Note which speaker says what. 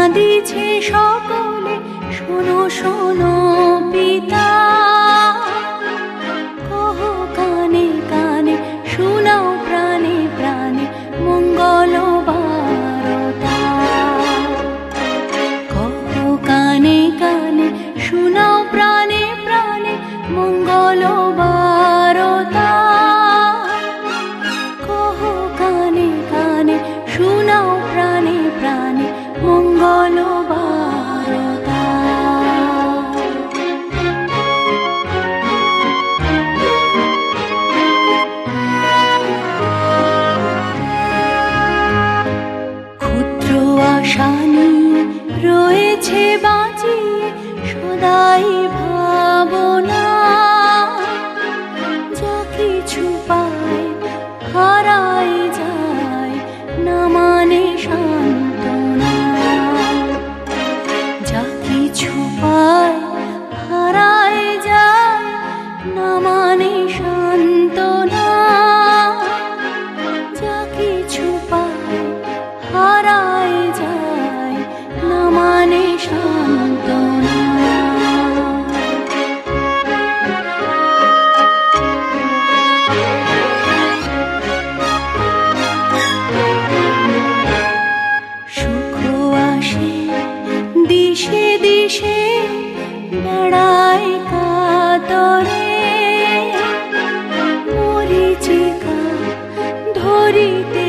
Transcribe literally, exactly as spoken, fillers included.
Speaker 1: কাঁদিছে সকলে, শোনো শোনো পিতা, কহো কানে কানে, শোনাও প্রাণে প্রাণে মঙ্গল বারতা। কহো কানে কানে, শোনাও প্রাণে প্রাণে মঙ্গল বারতা। কহো কানে কানে, শোনাও প্রাণে প্রাণে মঙ্গল বারতা। ক্ষুদ্র আশা নিয়ে রয়েছে বাঁচিয়ে সদাই ভাবনা, যা কিছু পায় হারায় যায় না মানে সান্ত্বনা। যা কিছু পায় হারায় যায় না মানে সান্ত্বনা। যা কিছু পায় হারায় যায় না মানে সান্ত্বনা। দিশে দিশে বেড়ায় কাতরে, মরিচিকা ধরিতে